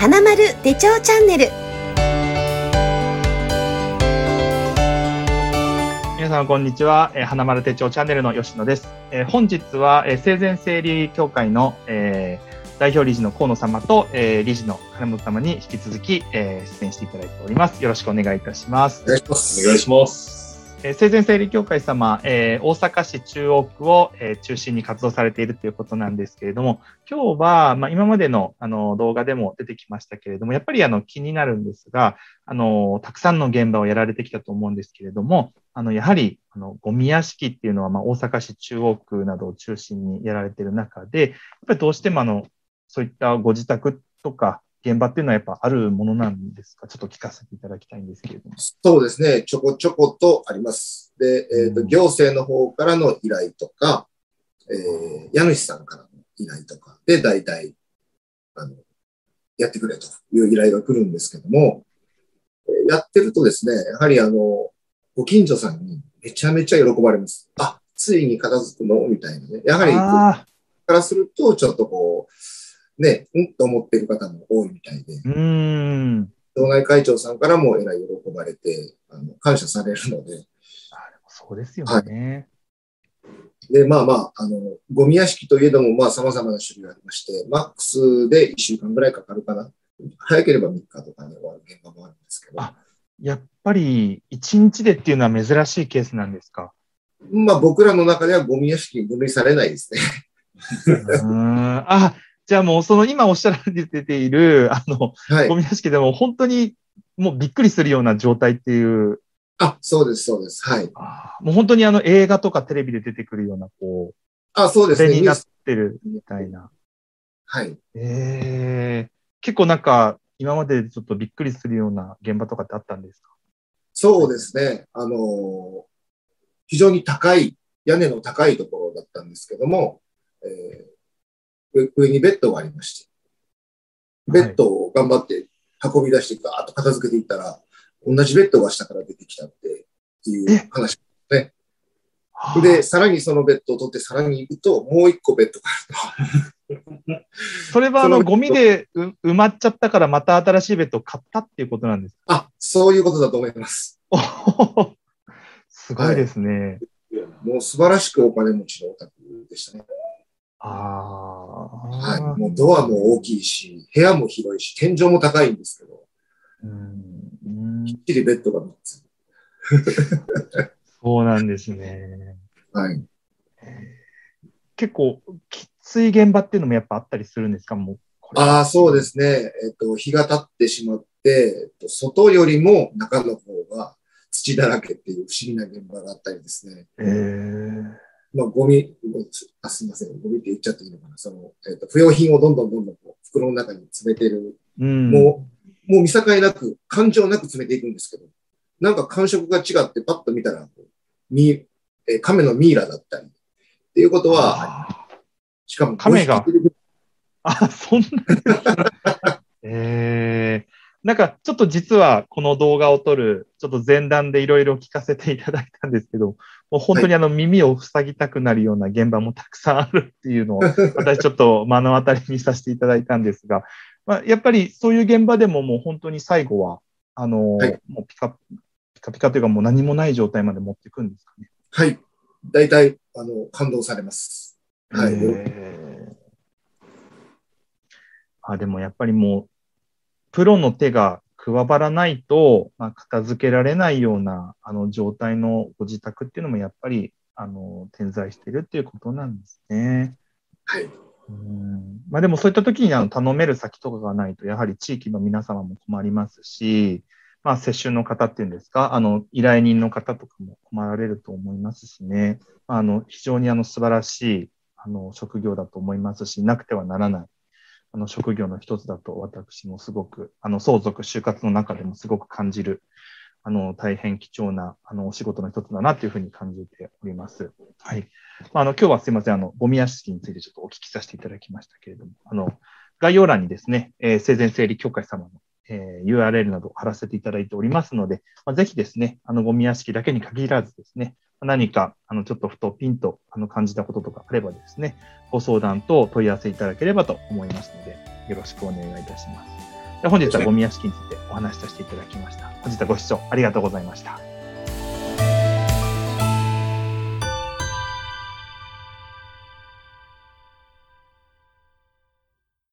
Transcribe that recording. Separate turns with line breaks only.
花丸手帳チャンネル。
皆さんこんにちは。花丸手帳チャンネルの吉野です。本日は、生前整理協会の、代表理事の河野様と、理事の金本様に引き続き、出演していただいております。よろしくお願いいたします。
お願いします。お願いします。
生前整理協会様、大阪市中央区を、中心に活動されているということなんですけれども、今日は、今までの、動画でも出てきましたけれども、やっぱり気になるんですが、たくさんの現場をやられてきたと思うんですけれども、やはりゴミ屋敷っていうのは、大阪市中央区などを中心にやられている中で、やっぱりどうしてもそういったご自宅とか現場っていうのはやっぱあるものなんですか？ちょっと聞かせていただきたいんですけれども。
そうですね。ちょこちょことあります。で、行政の方からの依頼とか、家主さんからの依頼とかで大体、やってくれという依頼が来るんですけども、やってるとですね、やはりご近所さんにめちゃめちゃ喜ばれます。あ、ついに片付くのみたいなね。やはり、からすると、ちょっとこう、ね、と思っている方も多いみたいで、町内会長さんからもえらい喜ばれて、感謝されるので。
そうですよね。
はい、で、ゴミ屋敷といえども、様々な種類がありまして、マックスで1週間ぐらいかかるかな。早ければ3日とかに終わる現場もあるんですけど。
やっぱり1日でっていうのは珍しいケースなんですか？
僕らの中ではゴミ屋敷に分類されないですね。
じゃあもう今おっしゃられている、ゴミ屋敷でも本当にもうびっくりするような状態っていう。
そうです、そうです。はい。
もう本当に映画とかテレビで出てくるような、
そうですね。
になってるみたいな。
はい。
結構なんか、今までちょっとびっくりするような現場とかってあったんですか？
そうですね。非常に屋根の高いところだったんですけども、上にベッドがありまして、ベッドを頑張って運び出してガーッと片付けていったら、同じベッドが下から出てきたっていう話ですね。で、さらにそのベッドを取ってさらに行くと、もう一個ベッドがあると。
それはゴミで埋まっちゃったからまた新しいベッドを買ったっていうことなんですか？
そういうことだと思います。
すごいですね。
もう素晴らしくお金持ちのお宅でしたね。もうドアも大きいし、部屋も広いし、天井も高いんですけど、きっちりベッドが3つ。
そうなんですね。
はい。
結構きつい現場っていうのもやっぱあったりするんですか？もう
そうですね。日が経ってしまって、外よりも中の方が土だらけっていう不思議な現場があったりですね。ゴミ、すみません。ゴミって言っちゃっていいのかな。不要品をどんどん袋の中に詰めてる。もう見境なく、感情なく詰めていくんですけど、なんか感触が違ってパッと見たら、亀のミイラだったり。っていうことは、しかも
亀が。そんな。なんかちょっと実はこの動画を撮る、ちょっと前段でいろいろ聞かせていただいたんですけど、もう本当に耳を塞ぎたくなるような現場もたくさんあるっていうのを、私ちょっと目の当たりにさせていただいたんですが、やっぱりそういう現場でももう本当に最後は、もうピカピカというかもう何もない状態まで持っていくんですかね。
はい。大体、感動されます。はい。
でもやっぱりもう、プロの手が加わらないと、片付けられないような状態のご自宅っていうのもやっぱり点在しているっていうことなんですね。
はい。
でもそういった時に頼める先とかがないと、やはり地域の皆様も困りますし、接種の方っていうんですか、依頼人の方とかも困られると思いますしね、非常に素晴らしい職業だと思いますし、なくてはならない職業の一つだと私もすごく、相続就活の中でもすごく感じる、大変貴重な、お仕事の一つだなというふうに感じております。はい。今日はすいません、ゴミ屋敷についてちょっとお聞きさせていただきましたけれども、概要欄にですね、生前整理協会様の、URL などを貼らせていただいておりますので、ぜひですね、ゴミ屋敷だけに限らずですね、何か、ちょっとふとピンと感じたこととかあればですね、ご相談と問い合わせいただければと思いますので、よろしくお願いいたします。 本日はゴミ屋敷についてお話しさせていただきました。本日はご視聴ありがとうございました。